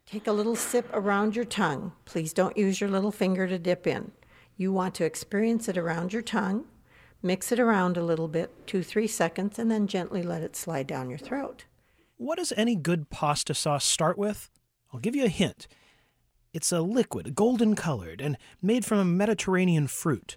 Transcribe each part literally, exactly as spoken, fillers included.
Take a little sip around your tongue. Please don't use your little finger to dip in. You want to experience it around your tongue. Mix it around a little bit, two, three seconds, and then gently let it slide down your throat. What does any good pasta sauce start with? I'll give you a hint. It's a liquid, golden colored, and made from a Mediterranean fruit.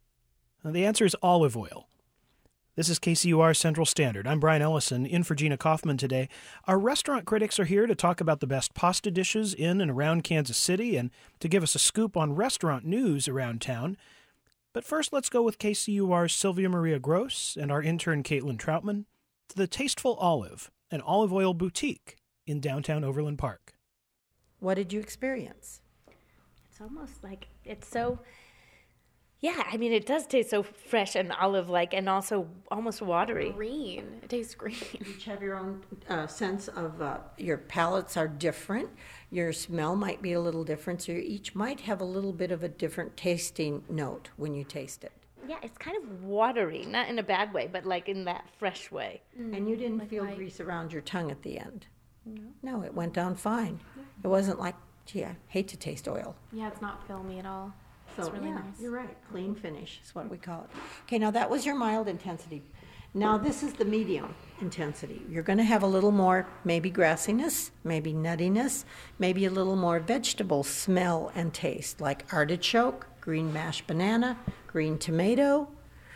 The answer is olive oil. This is K C U R Central Standard. I'm Brian Ellison, in for Gina Kaufman today. Our restaurant critics are here to talk about the best pasta dishes in and around Kansas City and to give us a scoop on restaurant news around town. But first, let's go with K C U R's Sylvia Maria Gross and our intern Caitlin Troutman to the Tasteful Olive, an olive oil boutique in downtown Overland Park. What did you experience? It's almost like it's so... Yeah, I mean, it does taste so fresh and olive-like and also almost watery. Green. It tastes green. Each have your own uh, sense of, uh, your palates are different. Your smell might be a little different, so you each might have a little bit of a different tasting note when you taste it. Yeah, it's kind of watery, not in a bad way, but like in that fresh way. Mm. And you didn't like feel light. Grease around your tongue at the end? No. No, it went down fine. Yeah. It wasn't like, gee, I hate to taste oil. Yeah, it's not filmy at all. So, it's really yeah, nice. You're right. Clean finish is what we call it. Okay, now that was your mild intensity. Now this is the medium intensity. You're going to have a little more maybe grassiness, maybe nuttiness, maybe a little more vegetable smell and taste, like artichoke, green mashed banana, green tomato.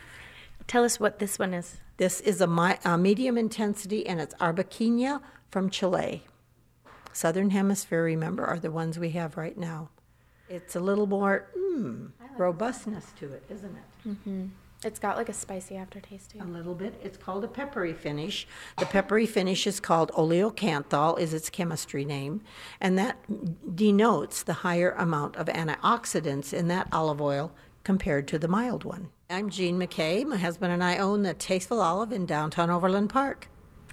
Tell us what this one is. This is a, mi- a medium intensity, and it's arbequina from Chile. Southern Hemisphere, remember, are the ones we have right now. It's a little more mm, like robustness to it, isn't it? Mm-hmm. It's got like a spicy aftertaste too. A little bit. It's called a peppery finish. The peppery finish is called oleocanthal, is its chemistry name, and that denotes the higher amount of antioxidants in that olive oil compared to the mild one. I'm Jean McKay. My husband and I own the Tasteful Olive in downtown Overland Park.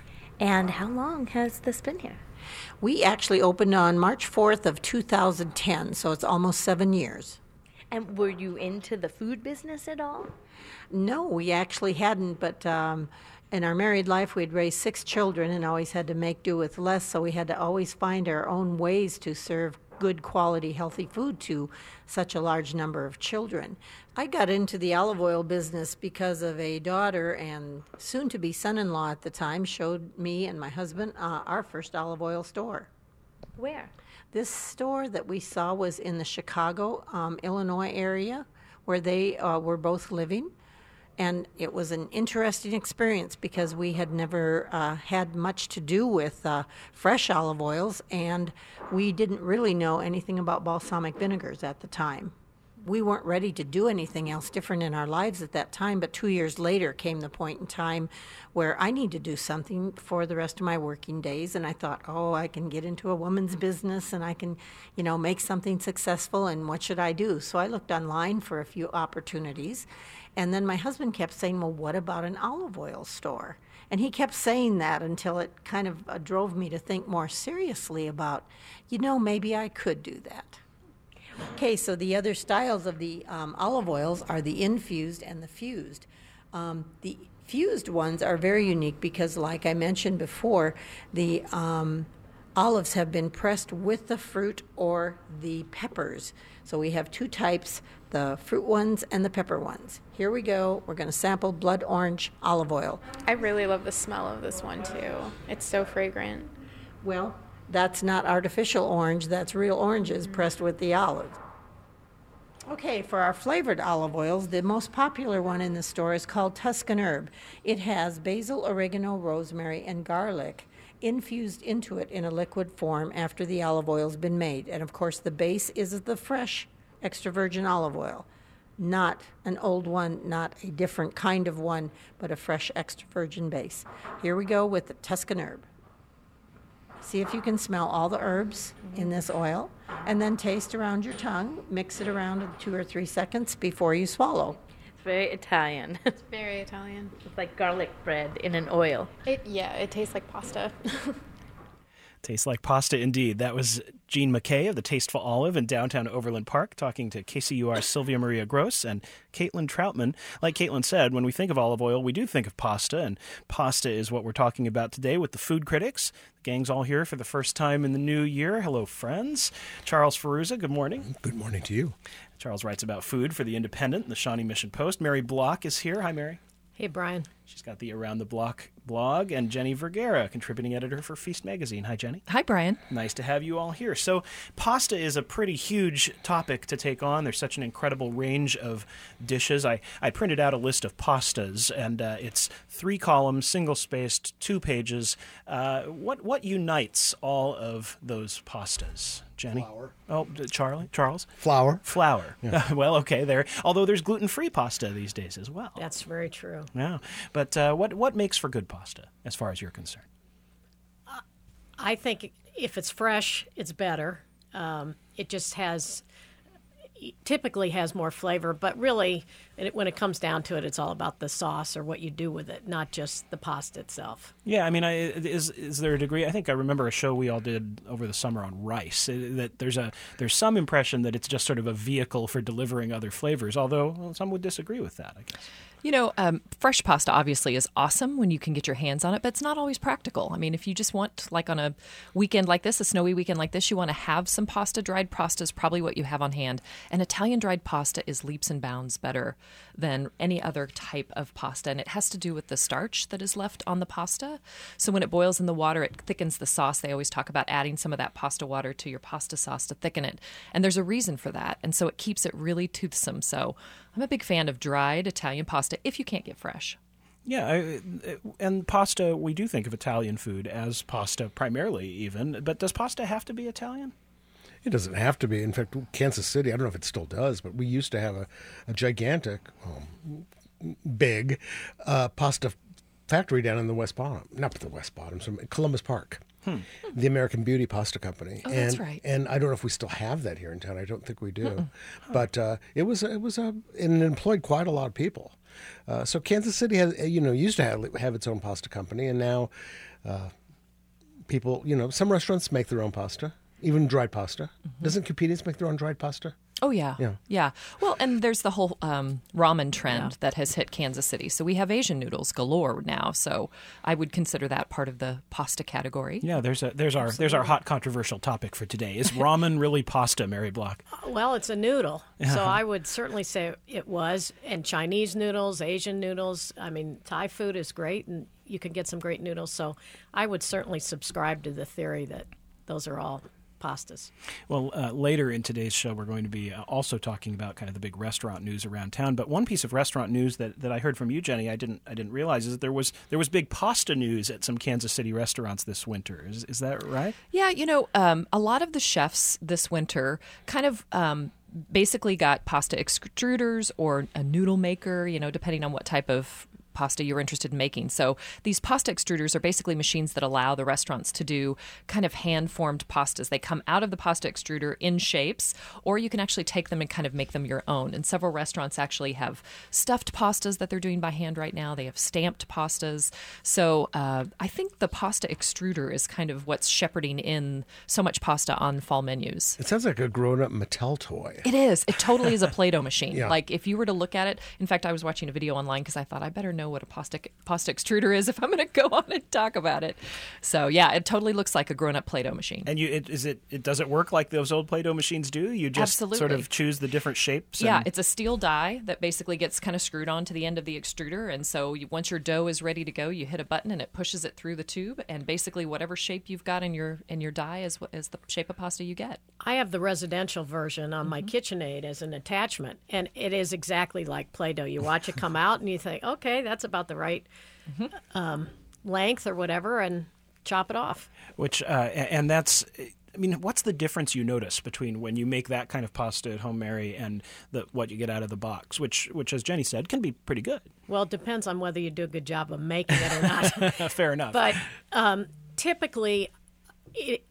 And how long has this been here? We actually opened on March fourth of two thousand ten, so it's almost seven years. And were you into the food business at all? No, we actually hadn't, but um, in our married life, we'd raised six children and always had to make do with less, so we had to always find our own ways to serve good quality, healthy food to such a large number of children. I got into the olive oil business because of a daughter and soon-to-be son-in-law at the time showed me and my husband uh, our first olive oil store. Where? This store that we saw was in the Chicago, um, Illinois area where they uh, were both living. And it was an interesting experience because we had never uh, had much to do with uh, fresh olive oils, and we didn't really know anything about balsamic vinegars at the time. We weren't ready to do anything else different in our lives at that time, but two years later came the point in time where I need to do something for the rest of my working days, and I thought, oh, I can get into a woman's business and I can, you know, make something successful, and what should I do? So I looked online for a few opportunities, and then my husband kept saying, well, what about an olive oil store? And he kept saying that until it kind of uh, drove me to think more seriously about, you know, maybe I could do that. Okay, so the other styles of the um, olive oils are the infused and the fused. Um, the fused ones are very unique because, like I mentioned before, the um, olives have been pressed with the fruit or the peppers. So we have two types, the fruit ones and the pepper ones. Here we go. We're going to sample blood orange olive oil. I really love the smell of this one, too. It's so fragrant. Well, that's not artificial orange. That's real oranges mm-hmm. pressed with the olive. Okay, for our flavored olive oils, the most popular one in the store is called Tuscan Herb. It has basil, oregano, rosemary, and garlic infused into it in a liquid form after the olive oil's been made. And of course, the base is the fresh extra virgin olive oil, not an old one, not a different kind of one, but a fresh extra virgin base. Here we go with the Tuscan Herb. See if you can smell all the herbs in this oil, and then taste around your tongue. Mix it around in two or three seconds before you swallow. It's very Italian. It's very Italian. It's like garlic bread in an oil. It yeah, it tastes like pasta. Tastes like pasta indeed. That was Jean McKay of the Tasteful Olive in downtown Overland Park talking to K C U R's Sylvia Maria Gross and Caitlin Troutman. Like Caitlin said, when we think of olive oil, we do think of pasta, and pasta is what we're talking about today with the food critics. The gang's all here for the first time in the new year. Hello, friends. Charles Ferruzza, good morning. Good morning to you. Charles writes about food for The Independent and the Shawnee Mission Post. Mary Block is here. Hi, Mary. Hey, Brian. She's got the Around the Block blog, and Jenny Vergara, contributing editor for Feast Magazine. Hi, Jenny. Hi, Brian. Nice to have you all here. So pasta is a pretty huge topic to take on. There's such an incredible range of dishes. I, I printed out a list of pastas, and uh, it's three columns, single-spaced, two pages. Uh, what what unites all of those pastas? Jenny? Flour. Oh, Charlie? Charles? Flour. Flour. Yeah. Well, okay, there. Although there's gluten-free pasta these days as well. That's very true. Yeah. But uh, what what makes for good pasta, as far as you're concerned? I think if it's fresh, it's better. Um, it just has, typically has more flavor, but really, it, when it comes down to it, it's all about the sauce or what you do with it, not just the pasta itself. Yeah, I mean, I, is is there a degree? I think I remember a show we all did over the summer on rice. uh, That there's a there's some impression that it's just sort of a vehicle for delivering other flavors. Although well, some would disagree with that, I guess. You know, um, fresh pasta obviously is awesome when you can get your hands on it, but it's not always practical. I mean, if you just want, like on a weekend like this, a snowy weekend like this, you want to have some pasta, dried pasta is probably what you have on hand. And Italian dried pasta is leaps and bounds better than any other type of pasta. And it has to do with the starch that is left on the pasta. So when it boils in the water, it thickens the sauce. They always talk about adding some of that pasta water to your pasta sauce to thicken it. And there's a reason for that. And so it keeps it really toothsome. So I'm a big fan of dried Italian pasta if you can't get fresh. Yeah, I, and pasta, we do think of Italian food as pasta primarily even, but does pasta have to be Italian? It doesn't have to be. In fact, Kansas City, I don't know if it still does, but we used to have a, a gigantic, um, big uh, pasta factory down in the West Bottom. Not the West Bottom, some Columbus Park. Hmm. The American Beauty Pasta Company. Oh, and, that's right. And I don't know if we still have that here in town. I don't think we do. But uh, it was it was a and it employed quite a lot of people. Uh, so Kansas City has you know used to have have its own pasta company, and now uh, people you know some restaurants make their own pasta, even dried pasta. Mm-hmm. Doesn't Cupides make their own dried pasta? Oh, yeah. Yeah. Yeah. Well, and there's the whole um, ramen trend Yeah. that has hit Kansas City. So we have Asian noodles galore now. So I would consider that part of the pasta category. Yeah, there's a there's our there's our hot controversial topic for today. Is ramen really pasta, Mary Block? Well, it's a noodle, so I would certainly say it was. And Chinese noodles, Asian noodles. I mean, Thai food is great, and you can get some great noodles. So I would certainly subscribe to the theory that those are all pastas. Well, uh, later in today's show, we're going to be uh, also talking about kind of the big restaurant news around town. But one piece of restaurant news that, that I heard from you, Jenny, I didn't I didn't realize is that there was there was big pasta news at some Kansas City restaurants this winter. Is is that right? Yeah, you know, um, a lot of the chefs this winter kind of um, basically got pasta extruders or a noodle maker, you know, depending on what type of pasta you're interested in making. So these pasta extruders are basically machines that allow the restaurants to do kind of hand-formed pastas. They come out of the pasta extruder in shapes, or you can actually take them and kind of make them your own. And several restaurants actually have stuffed pastas that they're doing by hand right now. They have stamped pastas. So uh, I think the pasta extruder is kind of what's shepherding in so much pasta on fall menus. It sounds like a grown-up Mattel toy. It is. It totally is a Play-Doh machine. Yeah. Like if you were to look at it, in fact, I was watching a video online because I thought I better know what a pasta pasta extruder is if I'm going to go on and talk about it. So yeah, it totally looks like a grown-up Play-Doh machine. And you, it, is it, it does it work like those old Play-Doh machines do? You just Absolutely. sort of choose the different shapes? Yeah, and... it's a steel die that basically gets kind of screwed onto the end of the extruder. And so you, once your dough is ready to go, you hit a button and it pushes it through the tube. And basically whatever shape you've got in your in your die is, is the shape of pasta you get. I have the residential version on my KitchenAid as an attachment, and it is exactly like Play-Doh. You watch it come out and you think, okay, that's about the right um, length or whatever, and chop it off. Which, uh, and that's, I mean, what's the difference you notice between when you make that kind of pasta at home, Mary, and the, what you get out of the box, which, which, as Jenny said, can be pretty good. Well, it depends on whether you do a good job of making it or not. Fair enough. But um, typically, it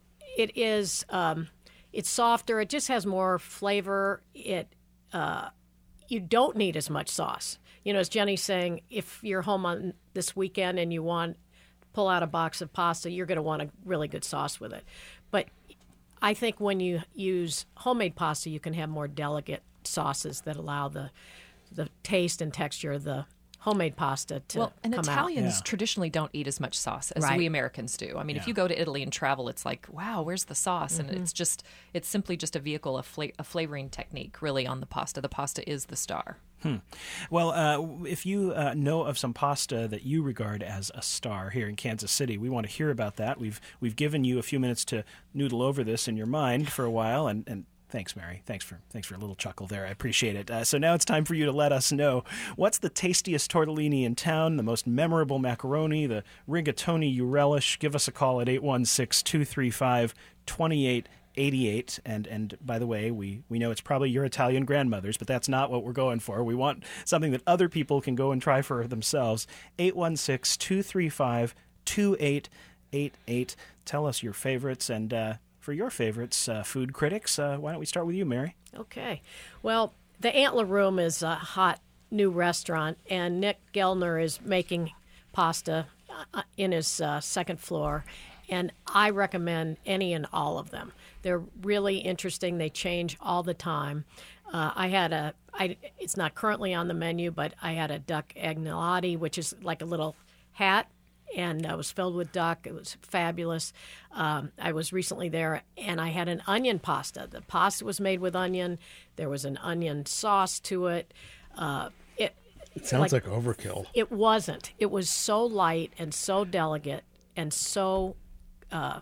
it is um, it's softer. It just has more flavor. It uh, you don't need as much sauce. You know, as Jenny's saying, if you're home on this weekend and you want pull out a box of pasta, you're going to want a really good sauce with it. But I think when you use homemade pasta, you can have more delicate sauces that allow the the taste and texture of the homemade pasta to well, and come Italians Yeah. traditionally don't eat as much sauce as Right. we Americans do. I mean, Yeah. if you go to Italy and travel, it's like, wow, where's the sauce? Mm-hmm. And it's just, it's simply just a vehicle, a, fla- a flavoring technique, really, on the pasta. The pasta is the star. Well, uh, if you uh, know of some pasta that you regard as a star here in Kansas City, we want to hear about that. We've we've given you a few minutes to noodle over this in your mind for a while, and, and thanks, Mary. Thanks for thanks for a little chuckle there. I appreciate it. Uh, so now it's time for you to let us know what's the tastiest tortellini in town, the most memorable macaroni, the rigatoni you relish. Give us a call at eight one six, two three five, two eight eighty-eight. And and by the way, we, we know it's probably your Italian grandmother's, but that's not what we're going for. We want something that other people can go and try for themselves. eight one six, two three five, two eight eight eight. Tell us your favorites. And uh, for your favorites, uh, food critics, uh, why don't we start with you, Mary? Okay. Well, the Antler Room is a hot new restaurant, and Nick Gellner is making pasta uh, in his uh, second floor, and I recommend any and all of them. They're really interesting. They change all the time. Uh, I had a, I, it's not currently on the menu, but I had a duck agnolotti, which is like a little hat, and uh, was filled with duck. It was fabulous. Um, I was recently there, and I had an onion pasta. The pasta was made with onion. There was an onion sauce to it. Uh, it It sounds like, overkill. It wasn't. It was so light and so delicate and so, uh,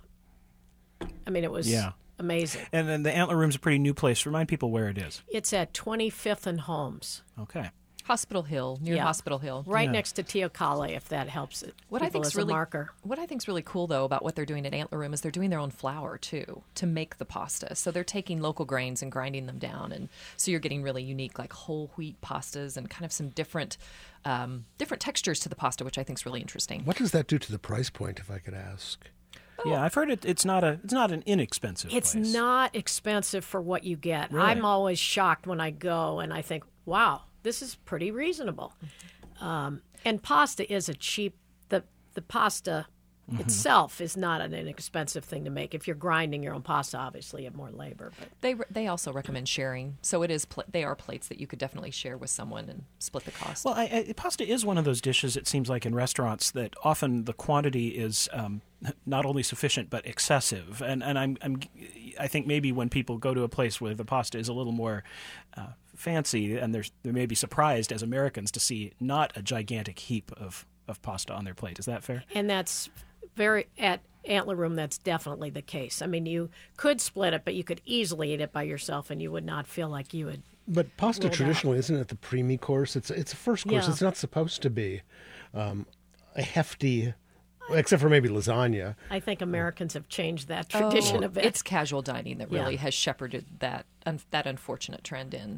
I mean, it was Yeah. amazing. And then the Antler Room's a pretty new place. Remind people where it is. It's at twenty-fifth and Holmes, Okay. Hospital Hill, near Yeah. Hospital Hill. right next to Teocalli, if that helps it. What I people think's as really a marker. what I think's really cool though about what they're doing at Antler Room is they're doing their own flour too to make the pasta. So they're taking local grains and grinding them down, and so you're getting really unique like whole wheat pastas and kind of some different um, different textures to the pasta, which I think's really interesting. What does that do to the price point, if I could ask? Yeah, I've heard it. It's not a. It's not an inexpensive. It's place. not expensive for what you get. Really? I'm always shocked when I go and I think, wow, this is pretty reasonable. Um, and pasta is a cheap, the, the pasta Mm-hmm. itself is not an inexpensive thing to make. If you're grinding your own pasta, obviously you have more labor. But They they also recommend sharing, so it is pl- they are plates that you could definitely share with someone and split the cost. Well, I, I, pasta is one of those dishes. It seems like in restaurants that often the quantity is um, not only sufficient but excessive. And and I'm, I'm I think maybe when people go to a place where the pasta is a little more uh, fancy, and there's they may be surprised as Americans to see not a gigantic heap of, of pasta on their plate. Is that fair? and that's very at Antler Room. That's definitely the case. I mean, you could split it, but you could easily eat it by yourself, and you would not feel like you had. But pasta Rolled out. traditionally isn't it the preemie course? It's it's a first course. Yeah. It's not supposed to be um, a hefty, except for maybe lasagna. I think Americans have changed that tradition Oh, a bit. It's casual dining that really Yeah. has shepherded that un- that unfortunate trend in.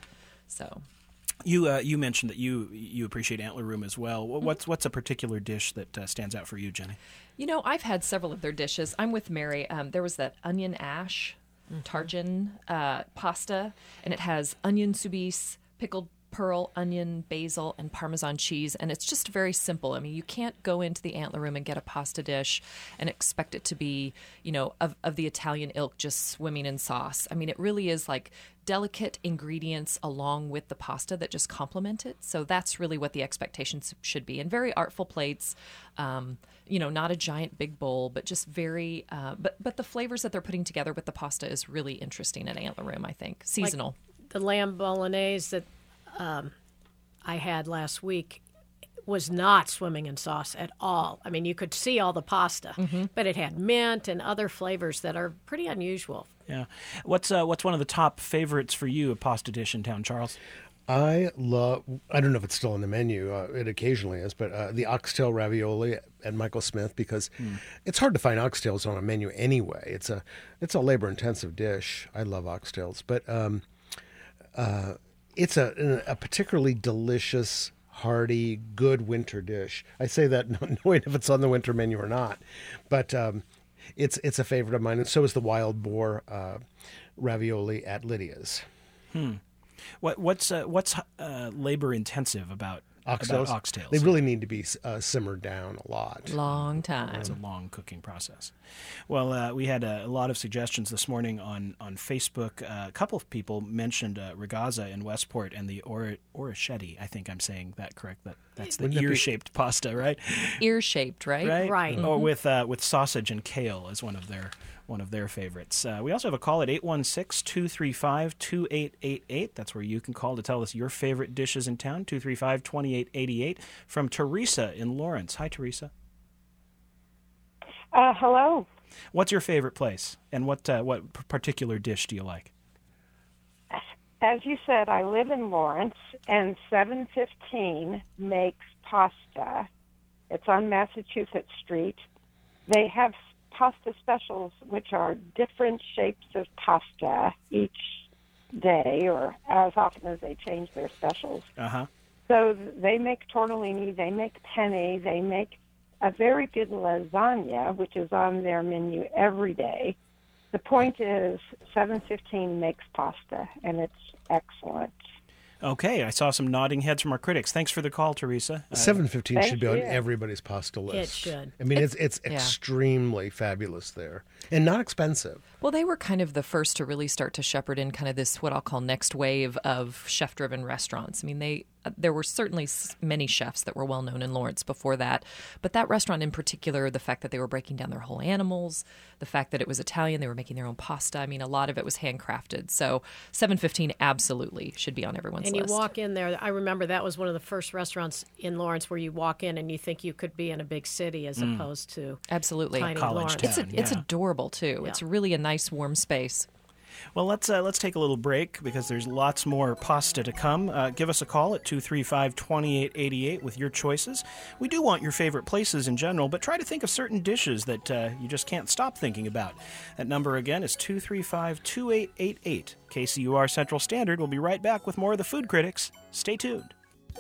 So. You uh, you mentioned that you you appreciate Antler Room as well. What's what's a particular dish that uh, stands out for you, Jenny? You know, I've had several of their dishes. I'm with Mary. Um, there was that onion ash targin uh, pasta, and it has onion soubise, pickled pearl, onion, basil, and Parmesan cheese. And it's just very simple. I mean, you can't go into the Antler Room and get a pasta dish and expect it to be, you know, of, of the Italian ilk, just swimming in sauce. I mean, it really is like delicate ingredients along with the pasta that just complement it. So that's really what the expectations should be. And very artful plates, um, you know, not a giant big bowl, but just very, uh, but, but the flavors that they're putting together with the pasta is really interesting at Antler Room, I think. Seasonal. The lamb bolognese that um, I had last week was not swimming in sauce at all. I mean, you could see all the pasta, but it had mint and other flavors that are pretty unusual. Yeah. What's uh, what's one of the top favorites for you, a pasta dish in town, Charles? I love, I don't know if it's still on the menu, uh, it occasionally is, but uh, the oxtail ravioli at Michael Smith, because it's hard to find oxtails on a menu anyway. It's a it's a labor-intensive dish. I love oxtails, but um, uh, it's a, a particularly delicious, hearty, good winter dish. I say that not knowing if it's on the winter menu or not, but um, it's it's a favorite of mine, and so is the wild boar uh, ravioli at Lydia's. What what's uh, what's uh, labor intensive about Oxtails? about oxtails. They really need to be uh, simmered down a lot. Long time. It's a long cooking process. Well, uh, we had a, a lot of suggestions this morning on, on Facebook. Uh, a couple of people mentioned uh, Ragazza in Westport and the or- Orecchiette. I think I'm saying that correct. That That's the Wouldn't that be- ear-shaped pasta, right? Ear-shaped, right? Right? Right. Or with uh, with sausage and kale as one of their one of their favorites. Uh, we also have a call at eight one six, two three five, two eight eight eight. That's where you can call to tell us your favorite dishes in town, two three five, two eight eight eight, from Teresa in Lawrence. Hi, Teresa. Uh, hello. What's your favorite place, and what uh, what p- particular dish do you like? As you said, I live in Lawrence, and seven fifteen makes pasta. It's on Massachusetts Street. They have pasta specials, which are different shapes of pasta each day, or as often as they change their specials. Uh-huh. So they make tortellini, they make penne, they make a very good lasagna, which is on their menu every day. The point is, seven fifteen makes pasta, and it's excellent. Okay, I saw some nodding heads from our critics. Thanks for the call, Teresa. Uh, seven fifteen Thank should be on you. everybody's pasta list. It should. I mean, it's it's, yeah. extremely fabulous there, and not expensive. Well, they were kind of the first to really start to shepherd in kind of this, what I'll call next wave of chef-driven restaurants. I mean, they there were certainly s- many chefs that were well known in Lawrence before that, but that restaurant in particular, the fact that they were breaking down their whole animals, the fact that it was Italian, they were making their own pasta. I mean, a lot of it was handcrafted. So seven fifteen absolutely should be on everyone's And you list. walk in there. I remember that was one of the first restaurants in Lawrence where you walk in and you think you could be in a big city as opposed to Absolutely. tiny College Lawrence. town. It's a, it's Yeah. adorable too. It's really a nice warm space. Well, let's uh, let's take a little break because there's lots more pasta to come. Uh, give us a call at two three five, two eight eight eight with your choices. We do want your favorite places in general, but try to think of certain dishes that uh, you just can't stop thinking about. That number again is two three five, two eight eight eight. K C U R Central Standard. We'll be right back with more of the Food Critics. Stay tuned.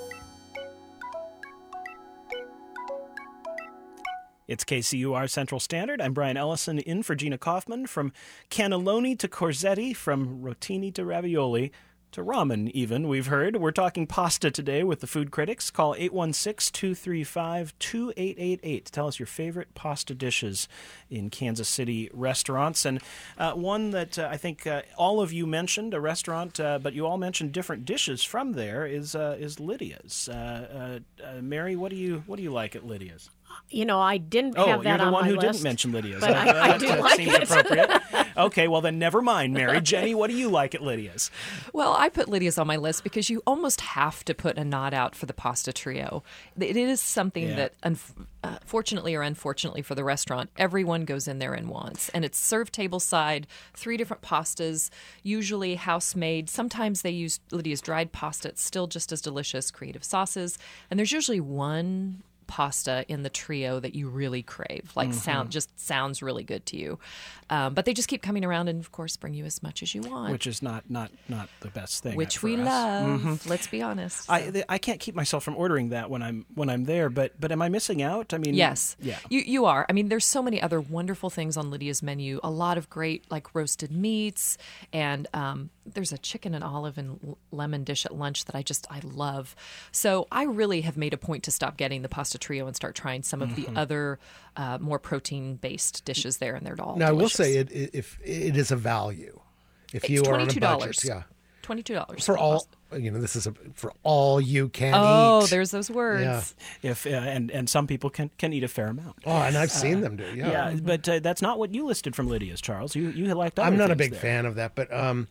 It's K C U R Central Standard. I'm Brian Ellison in for Gina Kaufman. From cannelloni to corsetti, from rotini to ravioli, to ramen even, we've heard. We're talking pasta today with the Food Critics. Call eight one six, two three five, two eight eight eight to tell us your favorite pasta dishes in Kansas City restaurants. And uh, one that uh, I think uh, all of you mentioned, a restaurant, uh, but you all mentioned different dishes from there, is uh, is Lydia's. Uh, uh, uh, Mary, what do you what do you like at Lydia's? You know, I didn't Oh, have that you're the on one my who list. didn't mention Lydia's. but Uh, I- I that, do that like seems it. appropriate. Okay, well then never mind, Mary. Jenny, what do you like at Lydia's? Well, I put Lydia's on my list because you almost have to put a nod out for the pasta trio. It is something Yeah. that, unf- uh, fortunately or unfortunately for the restaurant, everyone goes in there and wants. And it's served tableside, three different pastas, usually house-made. Sometimes they use Lydia's dried pasta. It's still just as delicious, creative sauces. And there's usually one pasta in the trio that you really crave, like sound just sounds really good to you. Um, but they just keep coming around and, of course, bring you as much as you want, Which is not not not the best thing. which for we us. love. Let's be honest. I th- I can't keep myself from ordering that when I'm when I'm there. But but am I missing out? I mean, Yes. yeah. You you are. I mean, there's so many other wonderful things on Lydia's menu. A lot of great like roasted meats, and um, there's a chicken and olive and l- lemon dish at lunch that I just I love. So I really have made a point to stop getting the pasta trio and start trying some of the other uh, more protein based dishes there, and they're all. Now, I will delicious. say it, it if it is a value. If It's you are on a twenty-two budget, dollars. yeah, Twenty-two dollars for all you know, this is a, for all you can Oh, eat. there's those words. Yeah. If uh, and and some people can can eat a fair amount. Oh, and I've seen them do. Yeah, Yeah, but uh, that's not what you listed from Lydia's, Charles. You you liked. Other I'm not a things big there. fan of that, but um,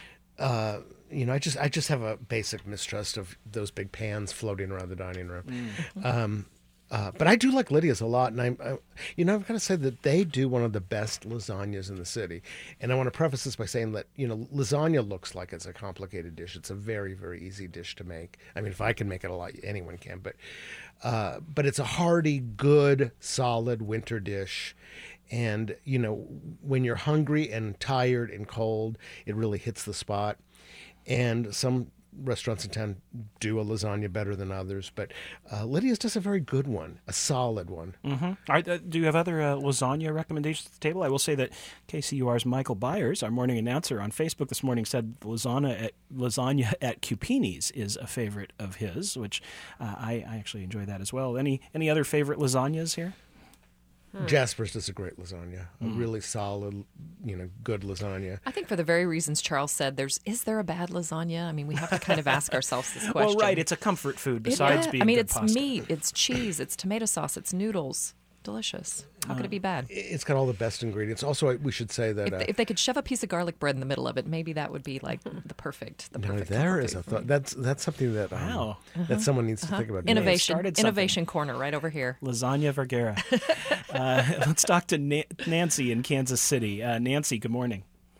uh, you know, I just I just have a basic mistrust of those big pans floating around the dining room. Um, uh, but I do like Lydia's a lot, and I'm, I, you know, I've got to say that they do one of the best lasagnas in the city. And I want to preface this by saying that you know, lasagna looks like it's a complicated dish. It's a very very easy dish to make. I mean, if I can make it a lot, anyone can. But uh, but it's a hearty, good, solid winter dish. And, you know, when you're hungry and tired and cold, it really hits the spot. And some restaurants in town do a lasagna better than others, but uh, Lydia's does a very good one, a solid one. Mm-hmm. All right, uh, do you have other uh, lasagna recommendations at the table? I will say that K C U R's Michael Byers, our morning announcer on Facebook this morning, said lasagna at, lasagna at Cupini's is a favorite of his, which uh, I, I actually enjoy that as well. Any any other favorite lasagnas here? Jasper's does a great lasagna, a mm. really solid, you know, good lasagna. I think for the very reasons Charles said, there's is there a bad lasagna? I mean, we have to kind of ask ourselves this question. Well, right, it's a comfort food besides it, being I mean, good it's pasta. meat, it's cheese, it's tomato sauce, it's noodles. Delicious. How could it be bad? It's got all the best ingredients. Also, we should say that if, uh, if they could shove a piece of garlic bread in the middle of it, maybe that would be like the perfect. The no, perfect there comfort is a food. thought. That's that's something that um, Wow. that someone needs to think about. doing. Innovation, started innovation corner right over here. Lasagna Vergara. uh, let's talk to Na- Nancy in Kansas City. Uh, Nancy, good morning.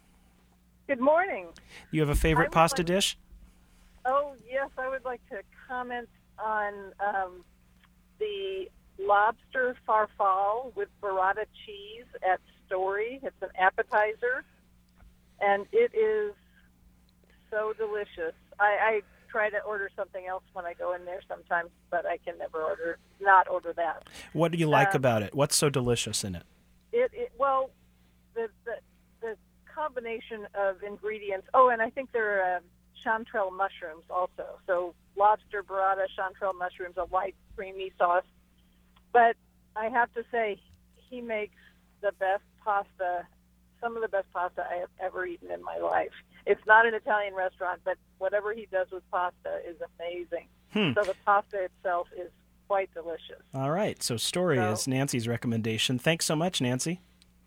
Good morning. You have a favorite pasta like, dish? Oh, yes. I would like to comment on um, the lobster farfalle with burrata cheese at Story. It's an appetizer, and it is so delicious. I, I try to order something else when I go in there sometimes, but I can never order not order that. What do you like um, about it? What's so delicious in it? It, it well, the, the the combination of ingredients. Oh, and I think there are uh, chanterelle mushrooms also. So lobster burrata, chanterelle mushrooms, a white creamy sauce. But I have to say, he makes the best pasta, some of the best pasta I have ever eaten in my life. It's not an Italian restaurant, but whatever he does with pasta is amazing. Hmm. So the pasta itself is quite delicious. All right. So Story So- is Nancy's recommendation. Thanks so much, Nancy.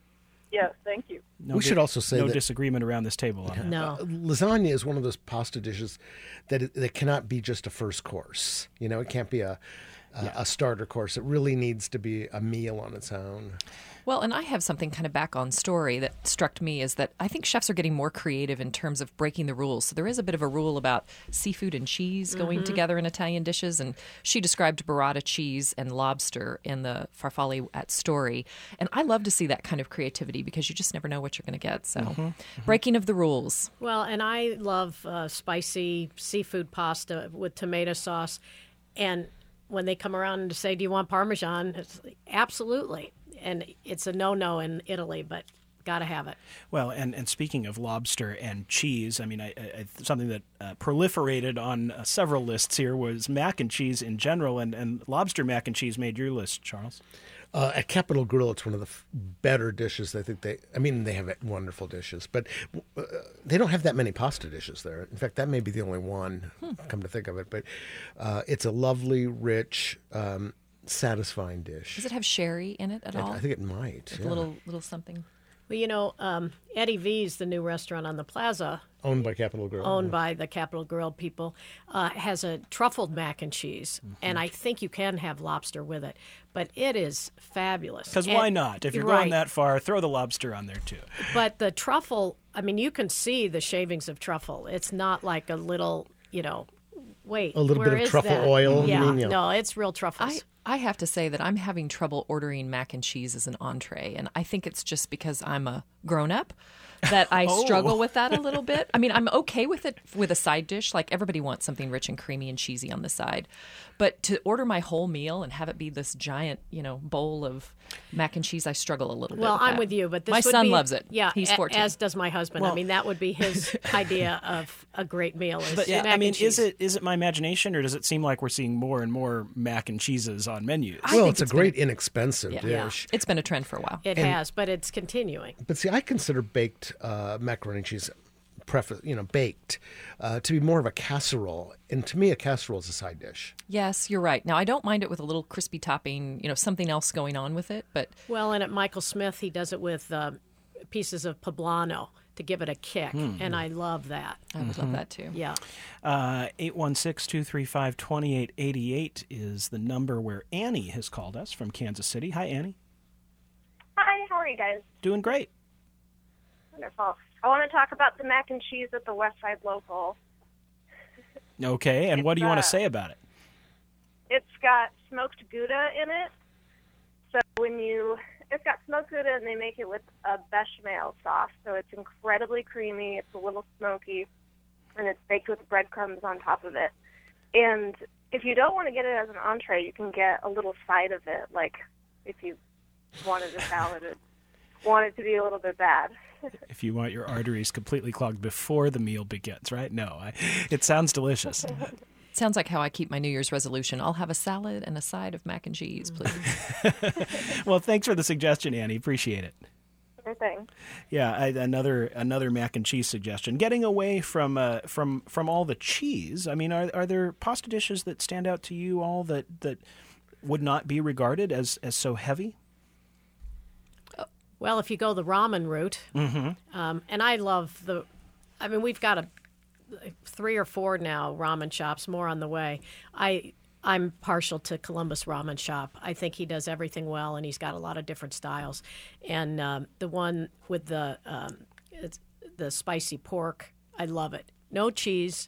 Yes, thank you. No We should also say no that- disagreement around this table on that. No. Uh, lasagna is one of those pasta dishes that it, that cannot be just a first course. You know, it can't be a a, a starter course. It really needs to be a meal on its own. Well, and I have something kind of back on Story that struck me is that I think chefs are getting more creative in terms of breaking the rules. So there is a bit of a rule about seafood and cheese going Mhm. together in Italian dishes, and she described burrata cheese and lobster in the farfalle at Story. And I love to see that kind of creativity because you just never know what you're going to get. So Mhm. breaking of the rules. Well, and I love uh, spicy seafood pasta with tomato sauce. And when they come around and say, do you want Parmesan? It's like, absolutely. And it's a no-no in Italy, but got to have it. Well, and, and speaking of lobster and cheese, I mean, I, I, something that uh, proliferated on uh, several lists here was mac and cheese in general, and, and lobster mac and cheese made your list, Charles. Uh, at Capitol Grill, it's one of the f- better dishes. I think they, I mean, they have wonderful dishes, but uh, they don't have that many pasta dishes there. In fact, that may be the only one, Hmm. come to think of it. But uh, it's a lovely, rich, um, satisfying dish. Does it have sherry in it at I- all? I think it might. Like yeah. a little, little something. Well, you know, um, Eddie V's, the new restaurant on the plaza, Owned by Capitol Grill. owned yeah. by the Capitol Grill people, uh, has a truffled mac and cheese. Mm-hmm. And I think you can have lobster with it. But it is fabulous. Because And- why not? If you're right. going that far, throw the lobster on there, too. But the truffle, I mean, you can see the shavings of truffle. It's not like a little, you know, wait. A little where bit of is truffle that? oil, you Yeah, mean, yeah. no, it's real truffles. I, I have to say that I'm having trouble ordering mac and cheese as an entree, and I think it's just because I'm a grown-up that I Oh. struggle with that a little bit. I mean, I'm okay with it with a side dish. Like, everybody wants something rich and creamy and cheesy on the side. But to order my whole meal and have it be this giant, you know, bowl of mac and cheese, I struggle a little bit Well, with I'm that. with you, but this my would son be- loves it. Yeah, He's a- fourteen. as does my husband. Well- I mean, that would be his idea of a great meal. Is But yeah, mac I mean, and cheese. is it is it my imagination, or does it seem like we're seeing more and more mac and cheeses on menus? I Well, think it's a it's great, been inexpensive Yeah. dish. It's been a trend for a while. It and- has, but it's continuing. But see, I consider baked uh, macaroni and cheese, preface, you know, baked, uh, to be more of a casserole. And to me, a casserole is a side dish. Yes, you're right. Now, I don't mind it with a little crispy topping, you know, something else going on with it, but Well, and at Michael Smith, he does it with uh, pieces of poblano to give it a kick, and I love that. I would love that too. Yeah. Uh, eight one six, two three five, two eight eight eight is the number where Annie has called us from Kansas City. Hi, Annie. Hi, how are you guys? Doing great. Wonderful. I want to talk about the mac and cheese at the West Side Local. Okay, and what do you It's, want uh, to say about it? It's got smoked Gouda in it. So when you, it's got smoked Gouda and they make it with a bechamel sauce. So it's incredibly creamy. It's a little smoky. and it's baked with breadcrumbs on top of it. And if you don't want to get it as an entree, you can get a little side of it, like if you wanted a salad and want it to be a little bit bad. If you want your arteries completely clogged before the meal begins, right? No, I, it sounds delicious. Sounds like how I keep my New Year's resolution. I'll have a salad and a side of mac and cheese, please. Well, thanks for the suggestion, Annie. Appreciate it. Sure thing. Yeah, I, another another mac and cheese suggestion. Getting away from uh, from from all the cheese. I mean, are are there pasta dishes that stand out to you all that that would not be regarded as as so heavy? Well, if you go the ramen route, Mm-hmm. um, and I love the, I mean, we've got a three or four now ramen shops, more on the way. I I'm partial to Columbus Ramen Shop. I think he does everything well, and he's got a lot of different styles. And um, the one with the um, it's the spicy pork, I love it. No cheese,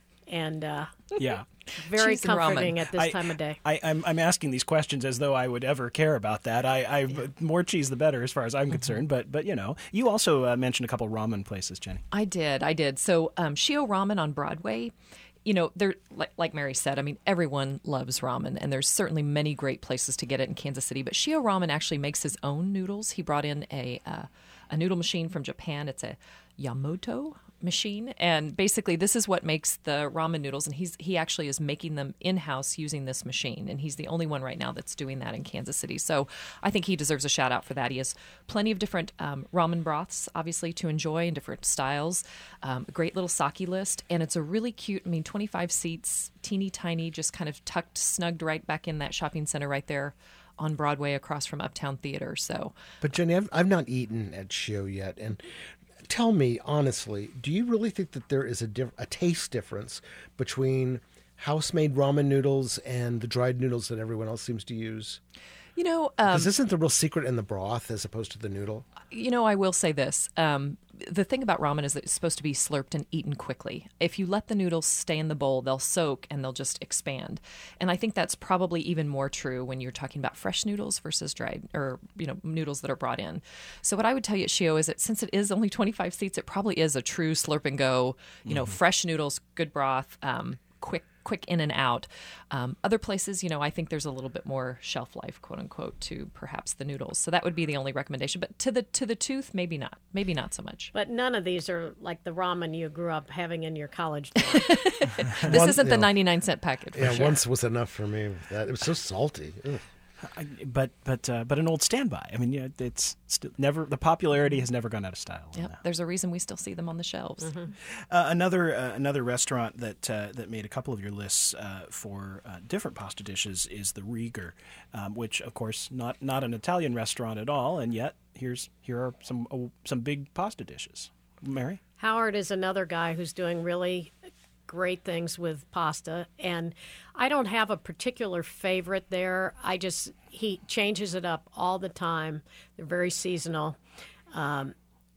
and uh, Yeah. very Cheese and comforting ramen. at this I- time of day. I, I'm I'm asking these questions as though I would ever care about that. I, I more cheese the better as far as I'm concerned. But but you know, you also uh, mentioned a couple ramen places, Jenny. I did, I did. So um, Shio Ramen on Broadway, you know, they're like, like Mary said. I mean, everyone loves ramen, and there's certainly many great places to get it in Kansas City. But Shio Ramen actually makes his own noodles. He brought in a uh, a noodle machine from Japan. It's a Yamato machine, and basically this is what makes the ramen noodles, and he's he actually is making them in-house using this machine, and he's the only one right now that's doing that in Kansas City. So I think he deserves a shout out for that. He has plenty of different um, ramen broths obviously to enjoy in different styles, um, a great little sake list, and it's a really cute, I mean twenty-five seats, teeny tiny, just kind of tucked snugged right back in that shopping center right there on Broadway across from Uptown Theater. So But Jenny, I've, I've not eaten at Shio yet, and tell me honestly, do you really think that there is a diff- a taste difference between house-made ramen noodles and the dried noodles that everyone else seems to use? you know um, Because isn't the real secret in the broth as opposed to the noodle? You know, I will say this. Um, the thing about ramen is that it's supposed to be slurped and eaten quickly. If you let the noodles stay in the bowl, they'll soak and they'll just expand. And I think that's probably even more true when you're talking about fresh noodles versus dried or, you know, noodles that are brought in. So what I would tell you at Shio is that since it is only twenty-five seats, it probably is a true slurp and go, you know, fresh noodles, good broth, um, quick quick in and out. Um, other places, you know, I think there's a little bit more shelf life, quote unquote, to perhaps the noodles. So that would be the only recommendation. But to the to the tooth, maybe not. Maybe not so much. But none of these are like the ramen you grew up having in your college dorm. This One- isn't the you know, ninety-nine cent packet. For Yeah, sure. once was enough for me. with That it was so salty. Ugh. I, but but uh, but an old standby. I mean, yeah, it's still never the popularity has never gone out of style. on Yep, that. there's a reason we still see them on the shelves. Uh, another uh, another restaurant that uh, that made a couple of your lists uh, for uh, different pasta dishes is the Rieger, um, which of course not not an Italian restaurant at all, and yet here's here are some oh, some big pasta dishes. Mary? Howard is another guy who's doing really great things with pasta, and I don't have a particular favorite there. I just he changes it up all the time. They're very seasonal. Um,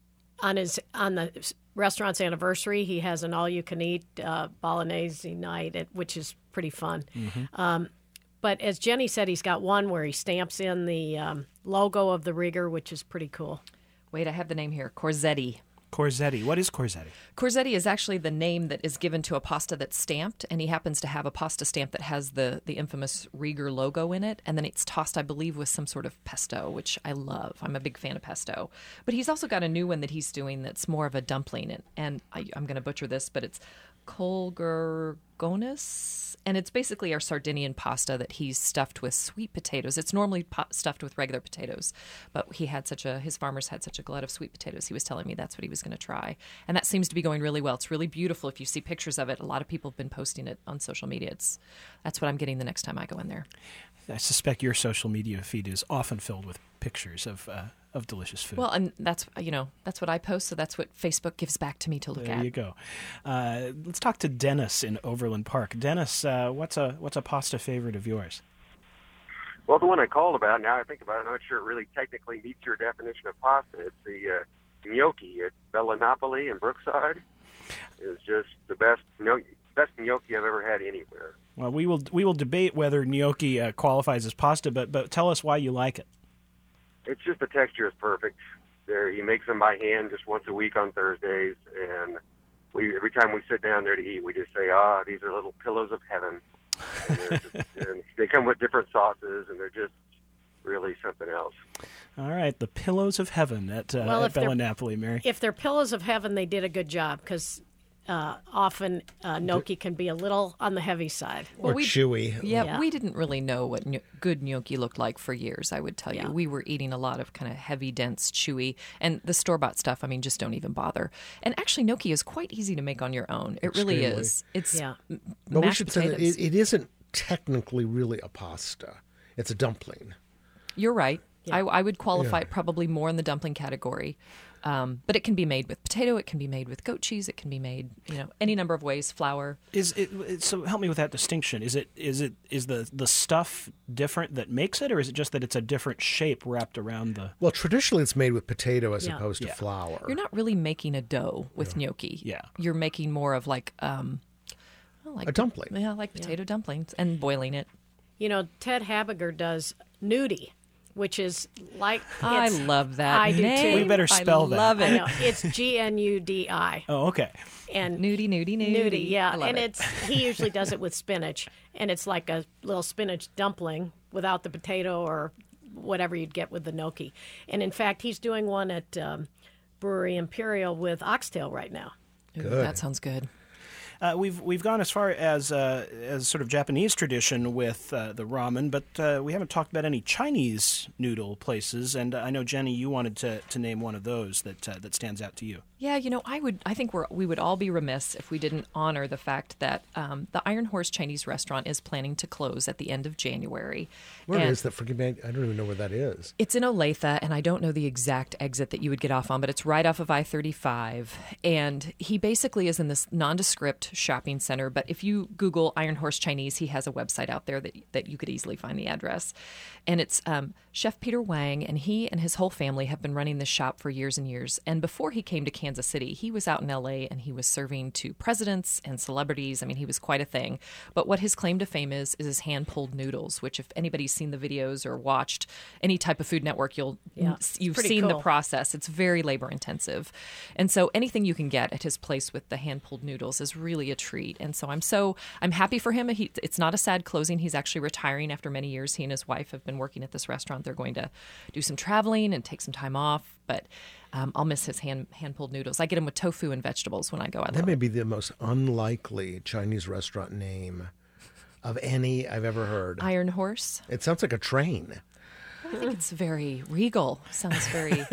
on his on the restaurant's anniversary, he has an all-you-can-eat uh, bolognese night, at, which is pretty fun. Um, but as Jenny said, he's got one where he stamps in the um, logo of the Rieger, which is pretty cool. Wait, I have the name here. Corsetti. Corsetti. What is Corsetti? Corsetti is actually the name that is given to a pasta that's stamped, and he happens to have a pasta stamp that has the, the infamous Rieger logo in it, and then it's tossed, I believe, with some sort of pesto, which I love. I'm a big fan of pesto. But he's also got a new one that he's doing that's more of a dumpling, and, and I, I'm going to butcher this, but it's colgergonis, and it's basically our Sardinian pasta that he's stuffed with sweet potatoes. It's normally po- stuffed with regular potatoes, but he had such a his farmers had such a glut of sweet potatoes. He was telling me that's what he was going to try, and that seems to be going really well. It's really beautiful. If you see pictures of it, a lot of people have been posting it on social media. It's that's what I'm getting the next time I go in there. I suspect your social media feed is often filled with pictures of uh, of delicious food. Well, and that's you know that's what I post, so that's what Facebook gives back to me to look there at. you go. Uh, let's talk to Dennis in Overland Park. Dennis, uh, what's a what's a pasta favorite of yours? Well, the one I called about, now I think about it, I'm not sure it really technically meets your definition of pasta. It's the uh, gnocchi at Bella Napoli in Brookside. It's just the best gnocchi, best gnocchi I've ever had anywhere. Well, we will we will debate whether gnocchi uh, qualifies as pasta, but but tell us why you like it. It's just the texture is perfect. There, he makes them by hand just once a week on Thursdays, and we every time we sit down there to eat, we just say, "Ah, these are little pillows of heaven." And, they're just, and they come with different sauces, and they're just really something else. All right, the pillows of heaven at, uh, Well, at if they're- Bella Napoli, Mary. If they're pillows of heaven, they did a good job because uh, often uh, gnocchi can be a little on the heavy side. Or we- chewy. Yeah, Yeah. we didn't really know what gno- good gnocchi looked like for years, I would tell Yeah. you. We were eating a lot of kind of heavy, dense, chewy, and the store-bought stuff, I mean, just don't even bother. And actually, gnocchi is quite easy to make on your own. It really Extremely. is. It's Yeah. m- But we mashed should say that potatoes. it, it isn't technically really a pasta. It's a dumpling. You're right. I, I would qualify Yeah. it probably more in the dumpling category. Um, but it can be made with potato. It can be made with goat cheese. It can be made, you know, any number of ways. Flour. Is it, it- so? Help me with that distinction. Is it is it is the the stuff different that makes it, or is it just that it's a different shape wrapped around the? Well, traditionally it's made with potato as Yeah. opposed to Yeah. flour. You're not really making a dough with gnocchi. Yeah. You're making more of like um, well, like A dumpling. Yeah, like potato dumplings and boiling it. You know, Ted Habiger does nudie, which is like I it's- love that I do name. too. We better spell I that. love I it. know it's G N U D I Oh, okay. and Nudie, nudie, nudie. nudie, yeah, I love and it. it's he usually does it with spinach, and it's like a little spinach dumpling without the potato or whatever you'd get with the gnocchi. And in fact, he's doing one at um, Brewery Imperial with oxtail right now. Ooh, Good. that sounds good. Uh, we've we've gone as far as uh, as sort of Japanese tradition with uh, the ramen, but uh, we haven't talked about any Chinese noodle places. And uh, I know, Jenny, you wanted to, to name one of those that uh, that stands out to you. Yeah, you know, I would. I think we're we would all be remiss if we didn't honor the fact that um, the Iron Horse Chinese restaurant is planning to close at the end of January. Where And is that? Forgive me, I don't even know where that is. It's in Olathe, and I don't know the exact exit that you would get off on, but it's right off of I thirty-five. And he basically is in this nondescript shopping center. But if you Google Iron Horse Chinese, he has a website out there that that you could easily find the address. And it's um, Chef Peter Wang, and he and his whole family have been running this shop for years and years. And before he came to Kansas City, he was out in L A and he was serving to presidents and celebrities. I mean, he was quite a thing. But what his claim to fame is is his hand-pulled noodles, which if anybody's seen the videos or watched any type of Food Network, you'll Yeah, you've pretty seen the cool. process. It's very labor intensive. And so anything you can get at his place with the hand-pulled noodles is really a treat. And so I'm so I'm happy for him. He, it's not a sad closing. He's actually retiring after many years. He and his wife have been working at this restaurant. They're going to do some traveling and take some time off, but um, I'll miss his hand hand-pulled noodles. I get them with tofu and vegetables when I go. I love That may it. be the most unlikely Chinese restaurant name of any I've ever heard. Iron Horse. It sounds like a train, I think it's very regal. Sounds very,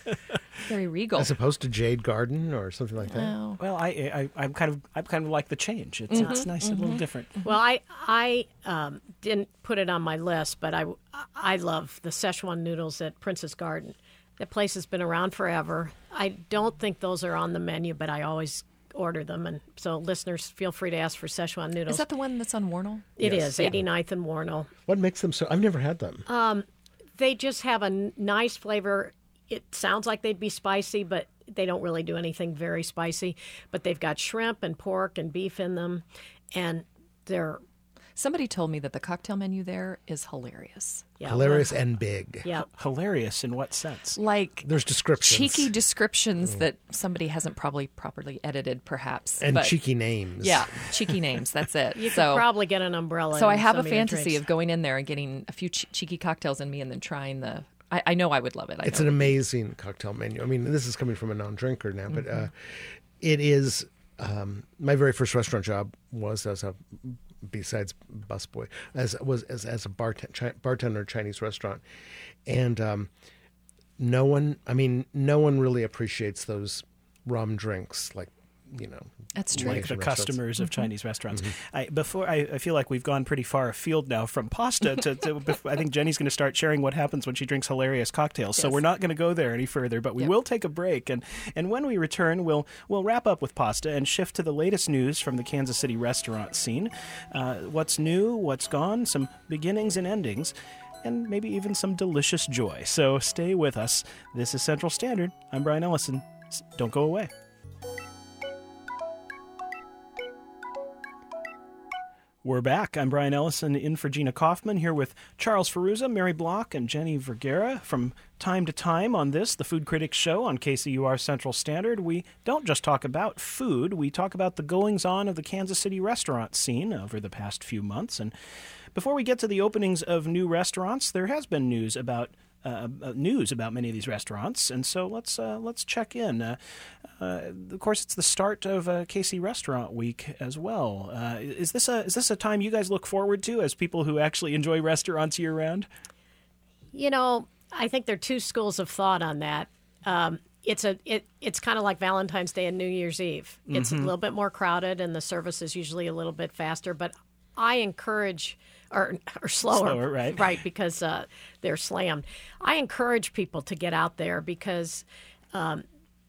very regal. as opposed to Jade Garden or something like that. Oh. Well, I, I I'm kind of I kind of like the change. It's it's nice, a little different. Well, I I um, didn't put it on my list, but I I love the Szechuan noodles at Princess Garden. That place has been around forever. I don't think those are on the menu, but I always order them, and so listeners feel free to ask for Szechuan noodles. Is that the one that's on Warnell? It Yes. is eighty-ninth and Warnell. What makes them so? I've never had them. Uh, They just have a n- nice flavor. It sounds like they'd be spicy, but they don't really do anything very spicy. But they've got shrimp and pork and beef in them, and they're Somebody told me that the cocktail menu there is hilarious. yeah, Hilarious and big. Yeah, Hilarious in what sense? Like There's descriptions. cheeky descriptions that somebody hasn't probably properly edited, perhaps. and but, cheeky names. Yeah, cheeky names. That's it. you so, could probably get an umbrella. so I in have some a of your fantasy drinks. of going in there and getting a few che- cheeky cocktails in me, and then trying the. I, I know I would love it. I It's know. an amazing cocktail menu. I mean, this is coming from a non-drinker now, but uh, it is. Um, my very first restaurant job was as a, besides busboy, as was as as a bartend, chi- bartender at a Chinese restaurant, and um, no one. I mean, no one really appreciates those rum drinks like you know. That's true. Like Asian the restaurants. customers of Chinese restaurants. I, before I, I feel like we've gone pretty far afield now from pasta to. to bef- I think Jenny's going to start sharing what happens when she drinks hilarious cocktails. So Yes. we're not going to go there any further, but we Yep. will take a break, and and when we return, we'll we'll wrap up with pasta and shift to the latest news from the Kansas City restaurant scene. Uh, what's new? What's gone? Some beginnings and endings. And maybe even some delicious joy. So stay with us. This is Central Standard. I'm Brian Ellison. S- Don't go away. We're back. I'm Brian Ellison in for Gina Kaufman, here with Charles Ferruzza, Mary Block, and Jenny Vergara. From time to time on this, the Food Critics Show on K C U R Central Standard, we don't just talk about food, we talk about the goings-on of the Kansas City restaurant scene over the past few months. And before we get to the openings of new restaurants, there has been news about Uh, uh, news about many of these restaurants, and so let's uh, let's check in. Uh, uh, of course, it's the start of uh, K C Restaurant Week as well. Uh, is this a is this a time you guys look forward to as people who actually enjoy restaurants year round? You know, I think there are two schools of thought on that. Um, it's a it it's kind of like Valentine's Day and New Year's Eve. It's Mhm. a little bit more crowded, and the service is usually a little bit faster. But I encourage. Or, or slower, Slower, right. right, because uh, they're slammed. I encourage people to get out there because um,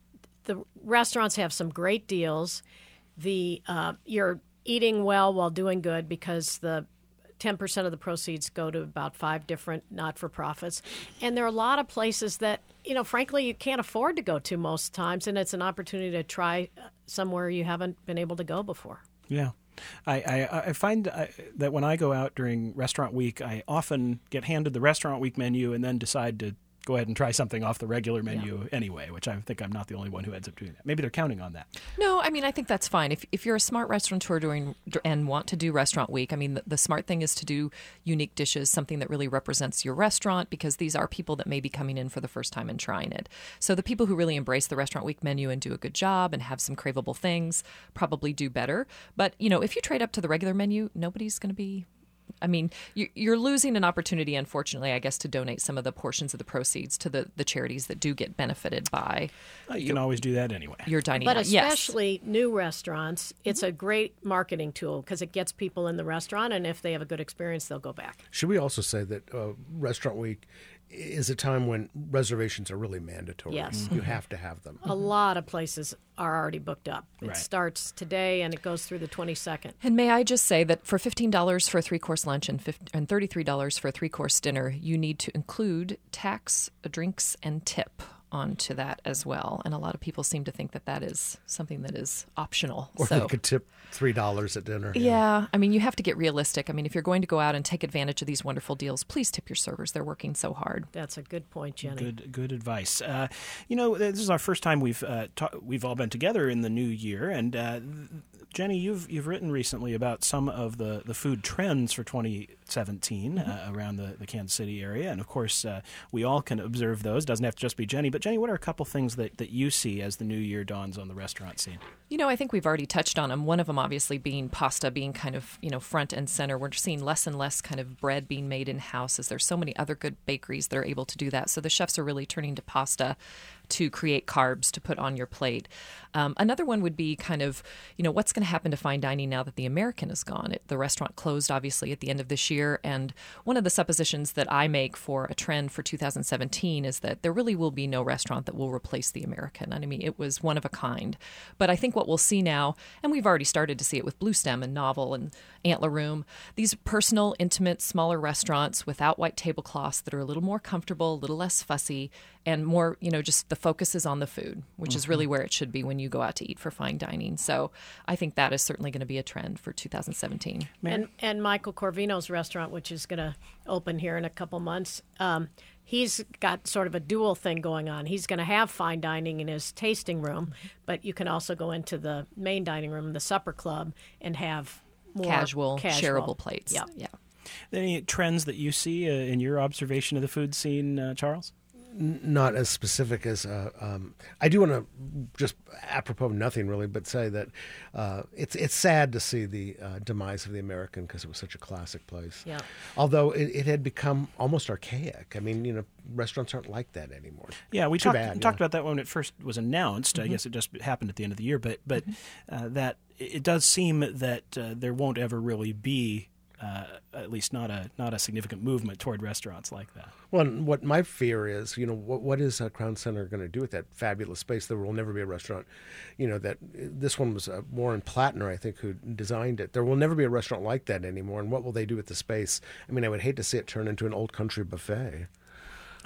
the restaurants have some great deals. The uh, you're eating well while doing good because the ten percent of the proceeds go to about five different not-for-profits. And there are a lot of places that, you know, frankly, you can't afford to go to most times, and it's an opportunity to try somewhere you haven't been able to go before. Yeah. I, I, I find I, that when I go out during Restaurant Week, I often get handed the Restaurant Week menu and then decide to go ahead and try something off the regular menu yeah. anyway, which I think I'm not the only one who ends up doing that. Maybe they're counting on that. No, I mean, I think that's fine. If if you're a smart restaurateur doing and want to do Restaurant Week, I mean, the, the smart thing is to do unique dishes, something that really represents your restaurant, because these are people that may be coming in for the first time and trying it. So the people who really embrace the Restaurant Week menu and do a good job and have some craveable things probably do better. But, you know, if you trade up to the regular menu, nobody's going to be... I mean, you're losing an opportunity, unfortunately, I guess, to donate some of the portions of the proceeds to the, the charities that do get benefited by. Well, you can always do that anyway. Your dining But out. especially yes. new restaurants, it's a great marketing tool because it gets people in the restaurant, and if they have a good experience, they'll go back. Should we also say that uh, Restaurant Week is a time when reservations are really mandatory? Yes. You have to have them. A lot of places are already booked up. It Right. starts today, and it goes through the twenty-second. And may I just say that for fifteen dollars for a three-course lunch and fifty, and thirty-three dollars for a three-course dinner, you need to include tax, drinks, and tip onto that as well. And a lot of people seem to think that that is something that is optional. Or so, they could tip three dollars at dinner. yeah, I mean, you have to get realistic. I mean, if you're going to go out and take advantage of these wonderful deals, please tip your servers. They're working so hard. That's a good point, Jenny. Good, good advice. Uh, you know, this is our first time we've uh, ta- we've all been together in the new year, and uh, Jenny, you've you've written recently about some of the, the food trends for twenty seventeen mm-hmm. uh, around the, the Kansas City area, and of course, uh, we all can observe those. Doesn't have to just be Jenny, but Jenny, what are a couple things that, that you see as the new year dawns on the restaurant scene? You know, I think we've already touched on them. One of them, obviously, being pasta being kind of, you know, front and center. We're seeing less and less kind of bread being made in-house as there's so many other good bakeries that are able to do that. So the chefs are really turning to pasta to create carbs to put on your plate. Um, another one would be kind of, you know, what's going to happen to fine dining now that the American is gone? It, the restaurant closed, obviously, at the end of this year. And one of the suppositions that I make for a trend for two thousand seventeen is that there really will be no restaurant that will replace the American. And I mean, it was one of a kind. But I think what we'll see now, and we've already started to see it with Blue Stem and Novel and Antler Room, these personal, intimate, smaller restaurants without white tablecloths that are a little more comfortable, a little less fussy, and more, you know, just the focus is on the food, which mm-hmm. is really where it should be when you go out to eat for fine dining. So I think that is certainly going to be a trend for two thousand seventeen. And, and Michael Corvino's restaurant, which is going to open here in a couple months, um, he's got sort of a dual thing going on. He's going to have fine dining in his tasting room, but you can also go into the main dining room, the supper club, and have more casual, casual. shareable plates. Yep. Yeah. Any trends that you see uh, in your observation of the food scene, uh, Charles? Not as specific as uh, um, I do want to just apropos of nothing really, but say that uh, it's it's sad to see the uh, demise of the American because it was such a classic place. Yeah. Although it, it had become almost archaic. I mean, you know, restaurants aren't like that anymore. Yeah, we Too talked bad, talked yeah. about that when it first was announced. Mm-hmm. I guess it just happened at the end of the year, but but mm-hmm. uh, that it does seem that uh, there won't ever really be. Uh, at least not a not a significant movement toward restaurants like that. Well, what my fear is, you know, what what is uh, Crown Center going to do with that fabulous space? There will never be a restaurant. You know, that this one was uh, Warren Plattner, I think, who designed it. There will never be a restaurant like that anymore. And what will they do with the space? I mean, I would hate to see it turn into an old country buffet.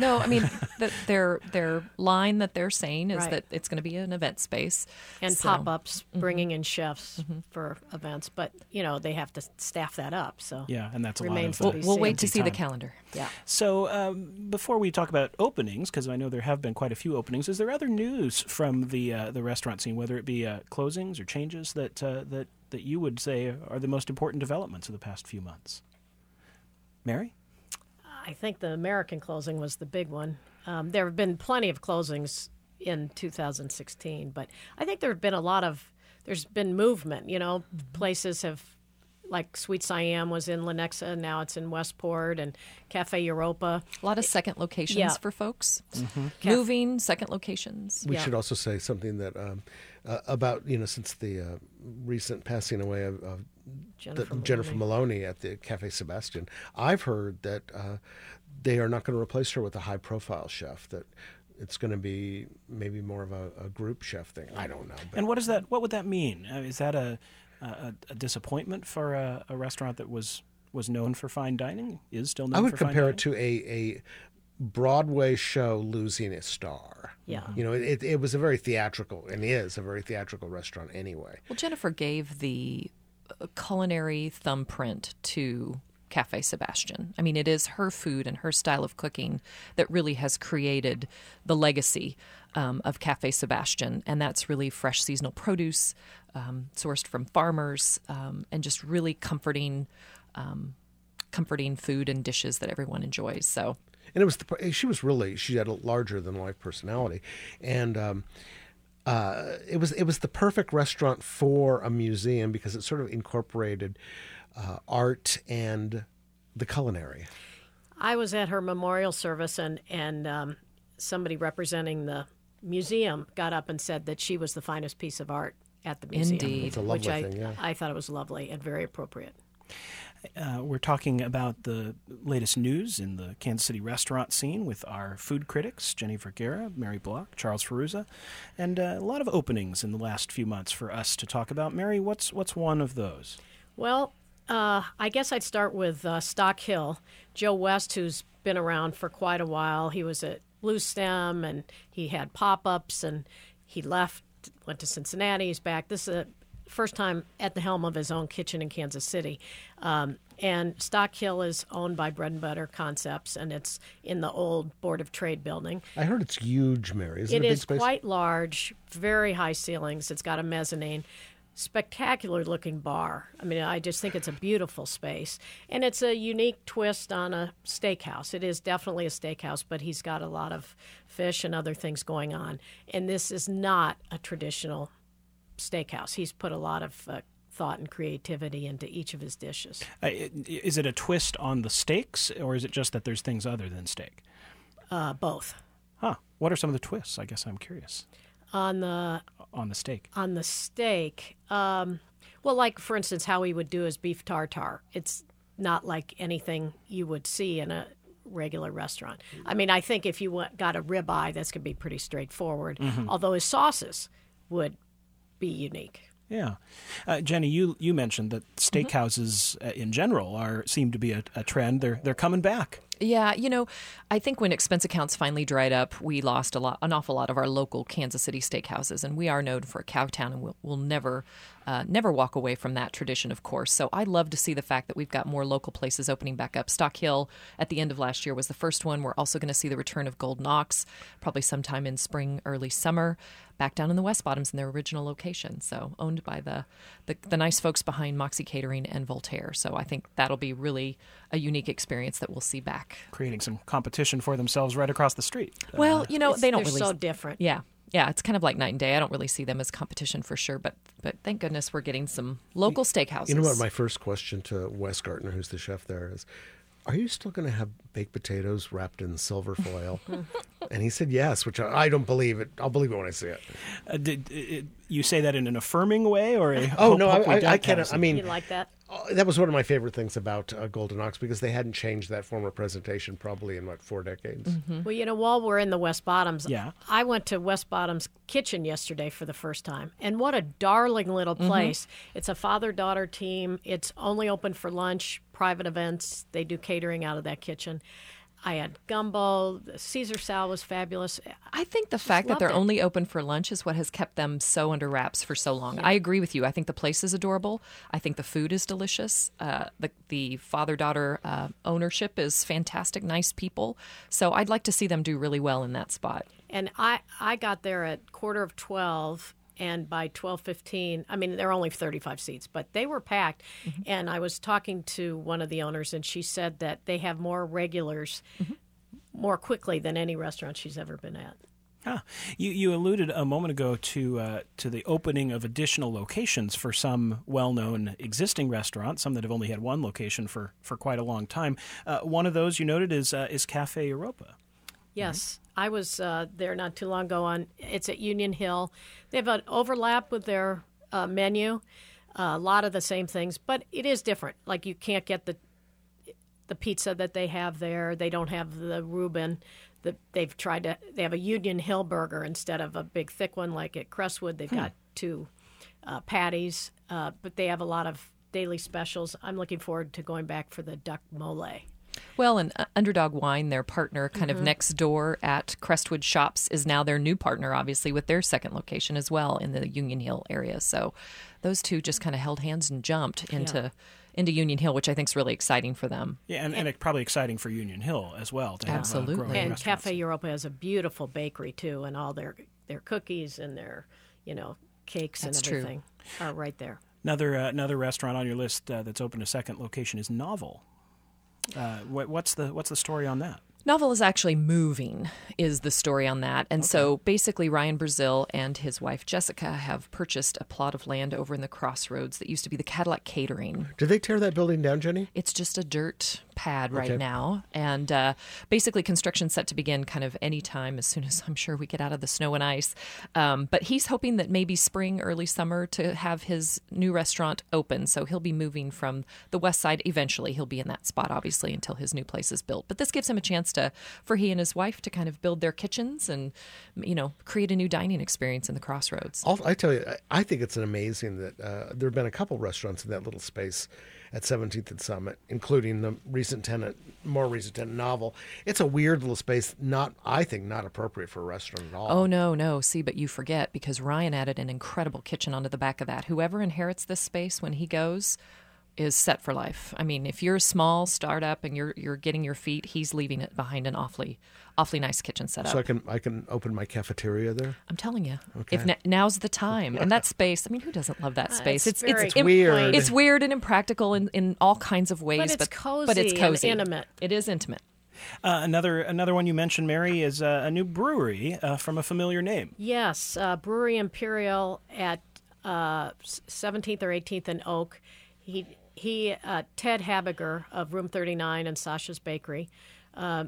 No, I mean, the, their their line that they're saying is Right. that it's going to be an event space. And So- pop-ups, bringing in chefs for events. But, you know, they have to staff that up. So Yeah, and that's a remains lot to of be We'll seen. wait to see the time. calendar. Yeah. So um, before we talk about openings, because I know there have been quite a few openings, is there other news from the uh, the restaurant scene, whether it be uh, closings or changes that uh, that that you would say are the most important developments of the past few months? Mary? I think the American closing was the big one. Um, there have been plenty of closings in two thousand sixteen, but I think there have been a lot of, there's been movement. You know, places have, like Sweet Siam was in Lenexa, now it's in Westport, and Cafe Europa. A lot of second locations Yeah. for folks. Caf- Moving, second locations. We Yeah. should also say something that um, uh, about you know since the uh, recent passing away of, of Jennifer the, Jennifer Maloney. Maloney at the Cafe Sebastian. I've heard that uh, they are not going to replace her with a high-profile chef. That it's going to be maybe more of a, a group chef thing. I don't know. But And what is that? What would that mean? Uh, is that a a, a disappointment for a, a restaurant that was was known for fine dining? Is still known I would for fine compare dining? it to a, a Broadway show losing a star. Yeah. You know, it, it was a very theatrical, and is a very theatrical restaurant anyway. Well, Jennifer gave the uh, culinary thumbprint to Cafe Sebastian. I mean, it is her food and her style of cooking that really has created the legacy um, of Cafe Sebastian, and that's really fresh seasonal produce um, sourced from farmers, um, and just really comforting, um, comforting food and dishes that everyone enjoys. So. And it was the, she was really she had a larger than life personality, and um, uh, it was it was the perfect restaurant for a museum because it sort of incorporated uh, art and the culinary. I was at her memorial service, and, and um, somebody representing the museum got up and said that she was the finest piece of art at the museum. Indeed. It's a lovely which I, thing, yeah. I thought it was lovely and very appropriate. Uh, we're talking about the latest news in the Kansas City restaurant scene with our food critics, Jenny Vergara, Mary Block, Charles Ferruza, and uh, a lot of openings in the last few months for us to talk about. Mary, what's what's one of those? Well, uh, I guess I'd start with uh, Stock Hill. Joe West, who's been around for quite a while, he was at Blue Stem, and he had pop-ups, and he left, went to Cincinnati, he's back. This is a first time at the helm of his own kitchen in Kansas City. Um, and Stock Hill is owned by Bread and Butter Concepts, and it's in the old Board of Trade building. I heard it's huge, Mary. Is it, It a big is space? quite large, very high ceilings. It's got a mezzanine. Spectacular looking bar. I mean, I just think it's a beautiful space. And it's a unique twist on a steakhouse. It is definitely a steakhouse, but he's got a lot of fish and other things going on. And this is not a traditional steakhouse. He's put a lot of uh, thought and creativity into each of his dishes. Uh, i- is it a twist on the steaks, or is it just that there's things other than steak? Uh, both. Huh. What are some of the twists? I guess I'm curious. On the On the steak. on the steak, um, well, like for instance, how he would do his beef tartare. It's not like anything you would see in a regular restaurant. I mean, I think if you wa- got a ribeye, that's going to be pretty straightforward. Although his sauces would be unique. Yeah. Uh, Jenny, you, you mentioned that steakhouses uh, in general are seem to be a, a trend. They're they're coming back. Yeah, you know, I think when expense accounts finally dried up, we lost a lot, an awful lot of our local Kansas City steakhouses, and we are known for a cow town, and we'll, we'll never, uh, never walk away from that tradition, of course. So I love to see the fact that we've got more local places opening back up. Stock Hill at the end of last year was the first one. We're also going to see the return of Golden Ox, probably sometime in spring, early summer, back down in the West Bottoms in their original location. So owned by the, the the nice folks behind Moxie Catering and Voltaire. So I think that'll be really a unique experience that we'll see back. Creating some competition for themselves right across the street. Well, you know, It's- they don't they're really so different. Yeah. Yeah, it's kind of like night and day. I don't really see them as competition for sure, but but thank goodness we're getting some local steakhouses. You know what? My first question to Wes Gartner, who's the chef there, is, are you still going to have baked potatoes wrapped in silver foil? And he said yes, which I, I don't believe it. I'll believe it when I see it. Uh, did it, you say that in an affirming way, or a Oh, hope- no, hopefully I, I, I downcast? can't. I mean, You like that? uh, that was one of my favorite things about uh, Golden Ox because they hadn't changed that form of presentation probably in, what, four decades? Well, you know, while we're in the West Bottoms, Yeah. I went to West Bottoms Kitchen yesterday for the first time. And what a darling little place. It's a father-daughter team. It's only open for lunch, private events. They do catering out of that kitchen. I had gumbo. The Caesar salad was fabulous. I think the fact that loved they're it. only open for lunch is what has kept them so under wraps for so long. Yeah. I agree with you. I think the place is adorable. I think the food is delicious. Uh, the the father-daughter uh, ownership is fantastic, nice people. So I'd like to see them do really well in that spot. And I, I got there at quarter of twelve, and by twelve fifteen, I mean, there are only thirty-five seats, but they were packed. Mm-hmm. And I was talking to one of the owners, and she said that they have more regulars mm-hmm. more quickly than any restaurant she's ever been at. Ah, you you alluded a moment ago to uh, to the opening of additional locations for some well-known existing restaurants, some that have only had one location for, for quite a long time. Uh, one of those you noted is uh, is Cafe Europa. Yes, I was uh, there not too long ago. On it's at Union Hill. They have an overlap with their uh, menu, uh, a lot of the same things, but it is different. Like you can't get the the pizza that they have there. They don't have the Reuben. The, they've tried to. They have a Union Hill burger instead of a big thick one like at Crestwood. They've hmm. got two uh, patties, uh, but they have a lot of daily specials. I'm looking forward to going back for the duck mole. Well, and uh, Underdog Wine, their partner kind mm-hmm. of next door at Crestwood Shops, is now their new partner, obviously, with their second location as well in the Union Hill area. So those two just kind of held hands and jumped into yeah. into Union Hill, which I think is really exciting for them. Yeah, and, and it's probably exciting for Union Hill as well. To Absolutely. Have, uh, and restaurants. Cafe Europa has a beautiful bakery, too, and all their, their cookies and their, you know, cakes That's and everything true. Are right there. Another, uh, another restaurant on your list uh, that's opened a second location is Novel. Uh, what, what's the what's the story on that? Novel is actually moving, is the story on that. And okay. so basically Ryan Brazil and his wife Jessica have purchased a plot of land over in the Crossroads that used to be the Cadillac Catering. Did they tear that building down, Jenny? It's just a dirt pad right okay. now. And uh, basically construction set to begin kind of any time as soon as I'm sure we get out of the snow and ice. Um, but he's hoping that maybe spring, early summer to have his new restaurant open. So he'll be moving from the west side. Eventually he'll be in that spot, obviously, until his new place is built. But this gives him a chance to for he and his wife to kind of build their kitchens and, you know, create a new dining experience in the Crossroads. I'll, I tell you, I think it's an amazing that uh, there have been a couple restaurants in that little space at seventeenth and Summit, including the recent tenant, more recent tenant Novel. It's a weird little space, not, I think, not appropriate for a restaurant at all. Oh, no, no. See, but you forget because Ryan added an incredible kitchen onto the back of that. Whoever inherits this space when he goes is set for life. I mean, if you're a small startup and you're you're getting your feet, he's leaving it behind an awfully awfully nice kitchen setup. So I can I can open my cafeteria there? I'm telling you. Okay. If n- now's the time. And that space, I mean, who doesn't love that space? Uh, it's it's very it's, it's weird. It's weird and impractical in, in all kinds of ways, but it's but, cozy, but it's cozy. and intimate. It is intimate. Uh, another another one you mentioned, Mary, is uh, a new brewery uh, from a familiar name. Yes, uh, Brewery Imperial at uh, seventeenth or eighteenth and Oak. He He, uh, Ted Habiger of Room thirty-nine and Sasha's Bakery, uh,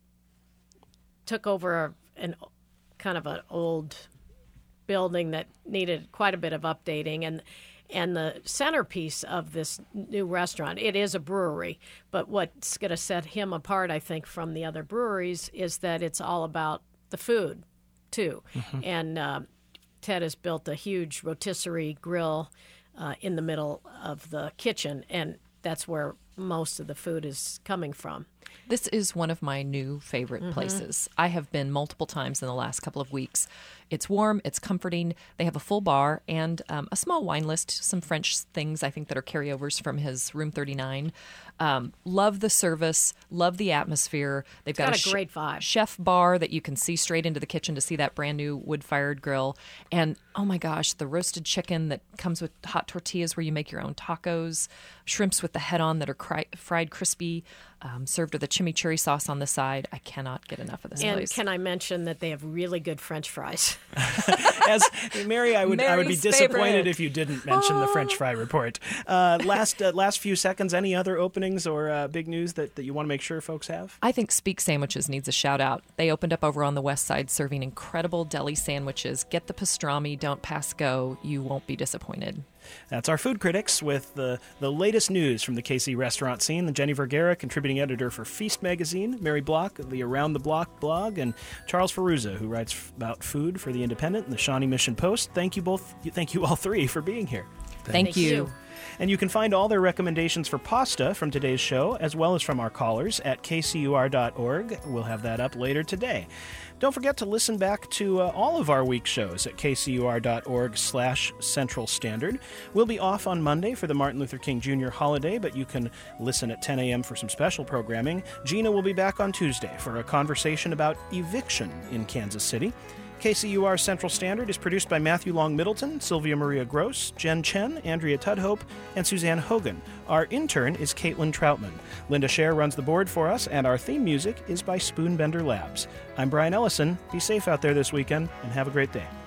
took over an kind of an old building that needed quite a bit of updating, and and the centerpiece of this new restaurant, it is a brewery, but what's going to set him apart, I think, from the other breweries is that it's all about the food, too. Mm-hmm. And uh, Ted has built a huge rotisserie grill Uh, in the middle of the kitchen, and that's where most of the food is coming from. This is one of my new favorite mm-hmm. places. I have been multiple times in the last couple of weeks. It's warm, it's comforting. They have a full bar and um, a small wine list, some French things I think that are carryovers from his Room thirty-nine. Um, love the service, love the atmosphere. They've it's got, got a, a great vibe. chef bar that you can see straight into the kitchen to see that brand new wood-fired grill. And oh my gosh, the roasted chicken that comes with hot tortillas where you make your own tacos, shrimps with the head on that are cri- fried crispy, um, served with a chimichurri sauce on the side. I cannot get enough of this and place. And can I mention that they have really good French fries? As Mary, I would Mary's I would be disappointed favorite. if you didn't mention the French fry report. Uh, last uh, last few seconds, any other openings or uh, big news that, that you want to make sure folks have? I think Speak Sandwiches needs a shout out. They opened up over on the west side serving incredible deli sandwiches. Get the pastrami, don't pass go. You won't be disappointed. That's our food critics with the, the latest news from the K C restaurant scene. Jenny Vergara, contributing editor for Feast magazine, Mary Block of the Around the Block blog, and Charles Ferruzza, who writes f- about food for The Independent and the Shawnee Mission Post. Thank you both. Thank you all three for being here. Thank, Thank you. you. And you can find all their recommendations for pasta from today's show, as well as from our callers, at k c u r dot org. We'll have that up later today. Don't forget to listen back to uh, all of our week shows at k c u r dot org slash Central Standard. We'll be off on Monday for the Martin Luther King Junior holiday, but you can listen at ten a.m. for some special programming. Gina will be back on Tuesday for a conversation about eviction in Kansas City. K C U R Central Standard is produced by Matthew Long Middleton, Sylvia Maria Gross, Jen Chen, Andrea Tudhope, and Suzanne Hogan. Our intern is Caitlin Troutman. Linda Scher runs the board for us, and our theme music is by Spoonbender Labs. I'm Brian Ellison. Be safe out there this weekend, and have a great day.